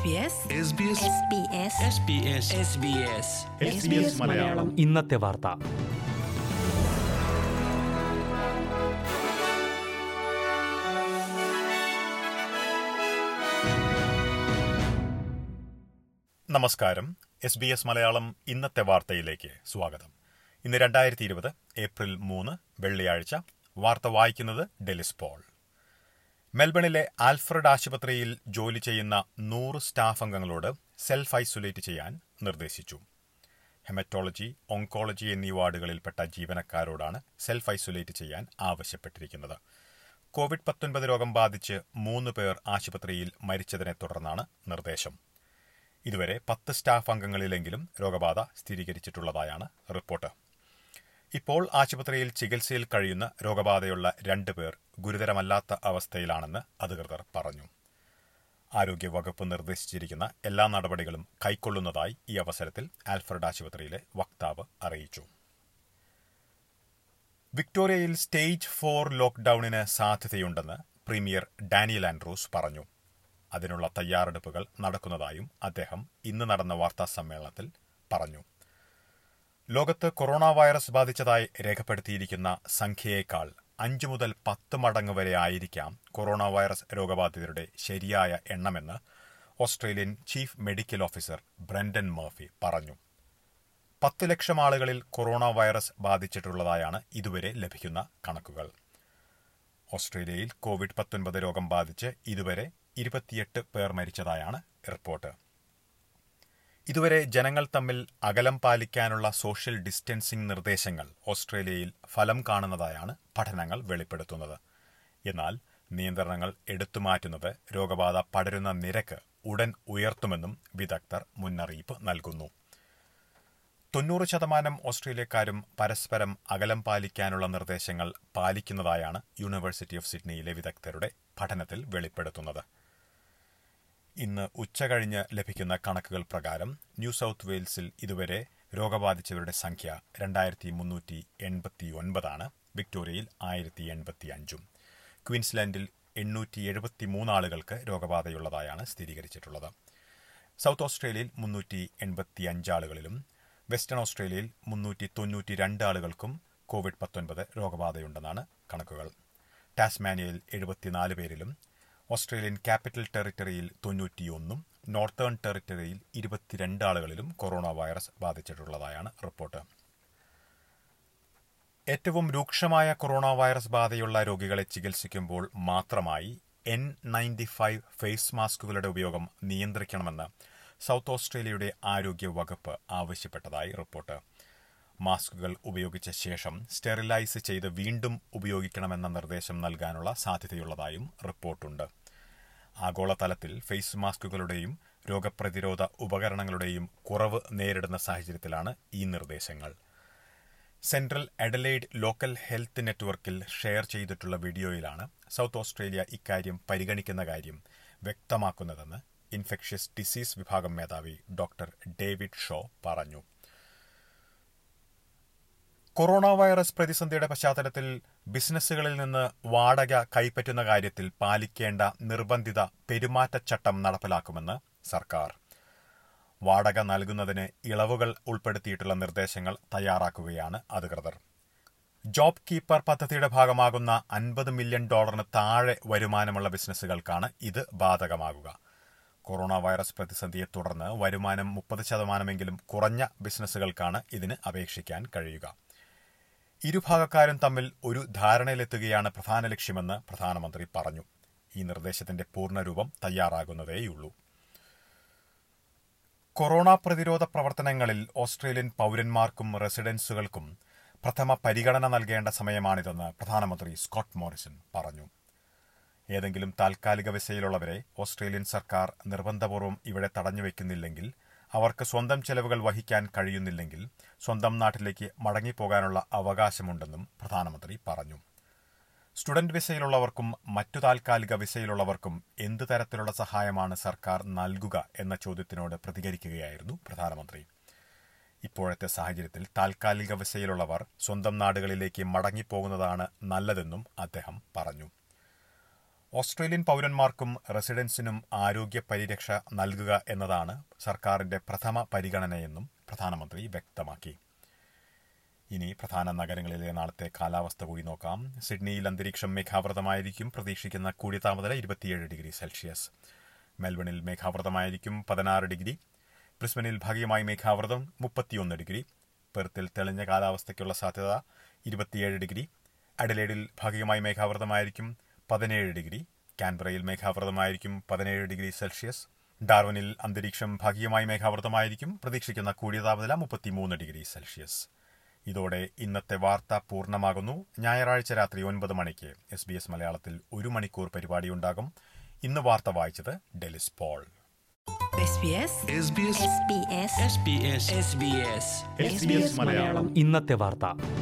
മലയാളം ഇന്നത്തെ വാർത്ത. നമസ്കാരം. SBS മലയാളം ഇന്നത്തെ വാർത്തയിലേക്ക് സ്വാഗതം. ഇന്ന് 2020 ഏപ്രിൽ 3 വെള്ളിയാഴ്ച. വാർത്ത വായിക്കുന്നത് ഡെലിസ് പോൾ. മെൽബണിലെ ആൽഫ്രഡ് ആശുപത്രിയിൽ ജോലി ചെയ്യുന്ന 100 സ്റ്റാഫ് അംഗങ്ങളോട് സെൽഫ് ഐസൊലേറ്റ് ചെയ്യാൻ നിർദ്ദേശിച്ചു. ഹെമറ്റോളജി, ഓങ്കോളജി എന്നീ വാർഡുകളിൽപ്പെട്ട ജീവനക്കാരോടാണ് സെൽഫ് ഐസൊലേറ്റ് ചെയ്യാൻ ആവശ്യപ്പെട്ടിരിക്കുന്നത്. COVID-19 രോഗം ബാധിച്ച് 3 പേർ ആശുപത്രിയിൽ മരിച്ചതിനെ തുടർന്നാണ് നിർദ്ദേശം. ഇതുവരെ 10 സ്റ്റാഫ് അംഗങ്ങളിലെങ്കിലും രോഗബാധ സ്ഥിരീകരിച്ചിട്ടുള്ളതായാണ് റിപ്പോർട്ട്. ഇപ്പോൾ ആശുപത്രിയിൽ ചികിത്സയിൽ കഴിയുന്ന രോഗബാധയുള്ള 2 പേർ ഗുരുതരമല്ലാത്ത അവസ്ഥയിലാണെന്ന് അധികൃതർ പറഞ്ഞു. ആരോഗ്യവകുപ്പ് നിർദ്ദേശിച്ചിരിക്കുന്ന എല്ലാ നടപടികളും കൈക്കൊള്ളുന്നതായി ഈ അവസരത്തിൽ ആൽഫ്രഡ് ആശുപത്രിയിലെ വക്താവ് അറിയിച്ചു. വിക്ടോറിയയിൽ സ്റ്റേജ് 4 ലോക്ക്ഡൌണിന് സാധ്യതയുണ്ടെന്ന് പ്രീമിയർ ഡാനിയൽ ആൻഡ്രൂസ് പറഞ്ഞു. അതിനുള്ള തയ്യാറെടുപ്പുകൾ നടക്കുന്നതായും അദ്ദേഹം ഇന്ന് നടന്ന വാർത്താ സമ്മേളനത്തിൽ പറഞ്ഞു. ലോകത്ത് കൊറോണ വൈറസ് ബാധിച്ചതായി രേഖപ്പെടുത്തിയിരിക്കുന്ന സംഖ്യയേക്കാൾ 5 മുതൽ 10 മടങ്ങ് വരെ ആയിരിക്കാം കൊറോണ വൈറസ് രോഗബാധിതരുടെ ശരിയായ എണ്ണമെന്ന് Australian chief medical officer Brendan Murphy പറഞ്ഞു. 10 ലക്ഷം ആളുകളിൽ കൊറോണ വൈറസ് ബാധിച്ചിട്ടുള്ളതായാണ് ഇതുവരെ ലഭിക്കുന്ന കണക്കുകൾ. ഓസ്ട്രേലിയയിൽ COVID-19 രോഗം ബാധിച്ച് ഇതുവരെ 28 പേർ മരിച്ചതായാണ് റിപ്പോർട്ട്. ഇതുവരെ ജനങ്ങൾ തമ്മിൽ അകലം പാലിക്കാനുള്ള സോഷ്യൽ ഡിസ്റ്റൻസിംഗ് നിർദ്ദേശങ്ങൾ ഓസ്ട്രേലിയയിൽ ഫലം കാണുന്നതായാണ് പഠനങ്ങൾ വെളിപ്പെടുത്തുന്നത്. എന്നാൽ നിയന്ത്രണങ്ങൾ എടുത്തുമാറ്റുന്നത് രോഗബാധ പടരുന്ന നിരക്ക് ഉടൻ ഉയർത്തുമെന്നും വിദഗ്ധർ മുന്നറിയിപ്പ് നൽകുന്നു. 90% ഓസ്ട്രേലിയക്കാരും പരസ്പരം അകലം പാലിക്കാനുള്ള നിർദ്ദേശങ്ങൾ പാലിക്കുന്നതായാണ് യൂണിവേഴ്സിറ്റി ഓഫ് സിഡ്നിയിലെ വിദഗ്ധരുടെ പഠനത്തിൽ വെളിപ്പെടുത്തുന്നത്. ഇന്ന് ഉച്ചകഴിഞ്ഞ് ലഭിക്കുന്ന കണക്കുകൾ പ്രകാരം ന്യൂ സൌത്ത് വെയിൽസിൽ ഇതുവരെ രോഗബാധിച്ചവരുടെ സംഖ്യ 2389, വിക്ടോറിയയിൽ 1085. ക്വീൻസ്ലാൻഡിൽ 873 ആളുകൾക്ക് രോഗബാധയുള്ളതായാണ് സ്ഥിരീകരിച്ചിട്ടുള്ളത്. സൌത്ത് ഓസ്ട്രേലിയയിൽ 385 ആളുകളിലും വെസ്റ്റേൺ ഓസ്ട്രേലിയയിൽ 392 ആളുകൾക്കും COVID-19 രോഗബാധയുണ്ടെന്നാണ് കണക്കുകൾ. ടാസ്മാനിയയിൽ 74 പേരിലും ഓസ്ട്രേലിയൻ ക്യാപിറ്റൽ ടെറിട്ടറിയിൽ 91, നോർത്തേൺ ടെറിട്ടറിയിൽ 22 ആളുകളിലും കൊറോണ വൈറസ് ബാധിച്ചിട്ടുള്ളതായാണ് റിപ്പോർട്ട്. ഏറ്റവും രൂക്ഷമായ കൊറോണ വൈറസ് ബാധയുള്ള രോഗികളെ ചികിത്സിക്കുമ്പോൾ മാത്രമായി N95 ഫേസ് മാസ്കുകളുടെ ഉപയോഗം നിയന്ത്രിക്കണമെന്ന് സൌത്ത് ഓസ്ട്രേലിയയുടെ ആരോഗ്യ വകുപ്പ് ആവശ്യപ്പെട്ടതായി റിപ്പോർട്ട്. മാസ്കുകൾ ഉപയോഗിച്ച ശേഷം സ്റ്റെറിലൈസ് ചെയ്ത് വീണ്ടും ഉപയോഗിക്കണമെന്ന നിർദ്ദേശം നൽകാനുള്ള സാധ്യതയുള്ളതായും റിപ്പോർട്ടുണ്ട്. ആഗോളതലത്തിൽ ഫേസ് മാസ്കുകളുടെയും രോഗപ്രതിരോധ ഉപകരണങ്ങളുടെയും കുറവ് നേരിടുന്ന സാഹചര്യത്തിലാണ് ഈ നിർദ്ദേശങ്ങൾ. സെൻട്രൽ അഡലെയ്ഡ് ലോക്കൽ ഹെൽത്ത് നെറ്റ്വർക്കിൽ ഷെയർ ചെയ്തിട്ടുള്ള വീഡിയോയിലാണ് സൌത്ത് ഓസ്ട്രേലിയ ഇക്കാര്യം പരിഗണിക്കുന്ന കാര്യം വ്യക്തമാക്കുന്നതെന്ന് ഇൻഫെക്ഷ്യസ് ഡിസീസ് വിഭാഗം മേധാവി ഡോക്ടർ ഡേവിഡ് ഷോ പറഞ്ഞു. കൊറോണ വൈറസ് പ്രതിസന്ധിയുടെ പശ്ചാത്തലത്തിൽ ബിസിനസ്സുകളിൽ നിന്ന് വാടക കൈപ്പറ്റുന്ന കാര്യത്തിൽ പാലിക്കേണ്ട നിർബന്ധിത പെരുമാറ്റച്ചട്ടം നടപ്പിലാക്കുമെന്ന് സർക്കാർ. വാടക നൽകുന്നതിന് ഇളവുകൾ ഉൾപ്പെടുത്തിയിട്ടുള്ള നിർദ്ദേശങ്ങൾ തയ്യാറാക്കുകയാണ് അധികൃതർ. ജോബ് കീപ്പർ പദ്ധതിയുടെ ഭാഗമാകുന്ന $50 മില്യൺ താഴെ വരുമാനമുള്ള ബിസിനസ്സുകൾക്കാണ് ഇത് ബാധകമാകുക. കൊറോണ വൈറസ് പ്രതിസന്ധിയെ തുടർന്ന് വരുമാനം 30% കുറഞ്ഞ ബിസിനസ്സുകൾക്കാണ് ഇതിന് അപേക്ഷിക്കാൻ കഴിയുക. ഇരുഭാഗക്കാരും തമ്മിൽ ഒരു ധാരണയിലെത്തുകയാണ് പ്രധാന ലക്ഷ്യമെന്ന് പ്രധാനമന്ത്രി പറഞ്ഞു. ഈ നിർദ്ദേശത്തിന്റെ പൂർണ്ണരൂപം തയ്യാറാകുന്നതേയുള്ളൂ. കൊറോണ പ്രതിരോധ പ്രവർത്തനങ്ങളിൽ ഓസ്ട്രേലിയൻ പൌരന്മാർക്കും റെസിഡൻസുകൾക്കും പ്രഥമ പരിഗണന നൽകേണ്ട സമയമാണിതെന്ന് പ്രധാനമന്ത്രി സ്കോട്ട് മോറിസൺ പറഞ്ഞു. ഏതെങ്കിലും താൽക്കാലിക വിസയിലുള്ളവരെ ഓസ്ട്രേലിയൻ സർക്കാർ നിർബന്ധപൂർവ്വം ഇവിടെ തടഞ്ഞുവെക്കുന്നില്ലെങ്കിൽ, അവർക്ക് സ്വന്തം ചെലവുകൾ വഹിക്കാൻ കഴിയുന്നില്ലെങ്കിൽ സ്വന്തം നാട്ടിലേക്ക് മടങ്ങിപ്പോകാനുള്ള അവകാശമുണ്ടെന്നും പ്രധാനമന്ത്രി പറഞ്ഞു. സ്റ്റുഡന്റ് വിസയിലുള്ളവർക്കും മറ്റു താൽക്കാലിക വിസയിലുള്ളവർക്കും എന്തു തരത്തിലുള്ള സഹായമാണ് സർക്കാർ നൽകുക എന്ന ചോദ്യത്തിനോട് പ്രതികരിക്കുകയായിരുന്നു പ്രധാനമന്ത്രി. ഇപ്പോഴത്തെ സാഹചര്യത്തിൽ താൽക്കാലിക വിസയിലുള്ളവർ സ്വന്തം നാടുകളിലേക്ക് മടങ്ങിപ്പോകുന്നതാണ് നല്ലതെന്നും അദ്ദേഹം പറഞ്ഞു. ഓസ്ട്രേലിയൻ പൗരന്മാർക്കും റെസിഡൻസിനും ആരോഗ്യ പരിരക്ഷ നൽകുക എന്നതാണ് സർക്കാരിന്റെ പ്രഥമ പരിഗണനയെന്നും പ്രധാനമന്ത്രി വ്യക്തമാക്കി. ഇനി പ്രധാന നഗരങ്ങളിലെ നാളത്തെ കാലാവസ്ഥ കൂടി നോക്കാം. സിഡ്നിയിൽ അന്തരീക്ഷം മേഘാവൃതമായിരിക്കും. പ്രതീക്ഷിക്കുന്ന കൂടിയ താപനില 27 ഡിഗ്രി സെൽഷ്യസ്. മെൽബണിൽ മേഘാവൃതമായിരിക്കും 16 ഡിഗ്രി. ബ്രിസ്ബനിൽ ഭാഗികമായി മേഘാവൃതം 31 ഡിഗ്രി. പെർത്തിൽ തെളിഞ്ഞ കാലാവസ്ഥയ്ക്കുള്ള സാധ്യത 27 ഡിഗ്രി. അഡലേഡിൽ ഭാഗികമായി മേഘാവൃതമായിരിക്കും 17 ഡിഗ്രി. കാൻബറയിൽ മേഘാവൃതമായിരിക്കും 17 ഡിഗ്രി സെൽഷ്യസ്. ഡാർവിനിൽ അന്തരീക്ഷം ഭാഗികമായി മേഘാവൃതമായിരിക്കും. പ്രതീക്ഷിക്കുന്ന കൂടിയ താപനില 33 ഡിഗ്രി സെൽഷ്യസ്. ഇതോടെ ഇന്നത്തെ വാർത്ത പൂർണ്ണമാകുന്നു. ഞായറാഴ്ച രാത്രി 9 മണിക്ക് SBS മലയാളത്തിൽ 1 മണിക്കൂർ പരിപാടിയുണ്ടാകും. ഇന്ന് വാർത്ത വായിച്ചത് ഡെലിസ് പോൾ. SBS മലയാളം ഇന്നത്തെ വാർത്ത.